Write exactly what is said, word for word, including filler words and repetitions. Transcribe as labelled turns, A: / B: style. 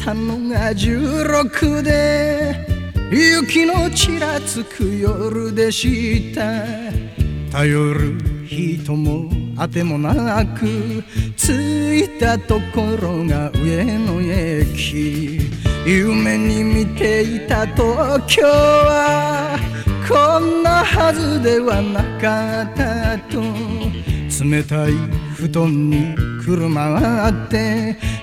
A: たのがじゅうろくで雪のちらつく夜でした。頼る人もあてもなく着いたところが上野駅。夢に見ていた東京はこんなはずではなかったと。冷たい布団にくるまって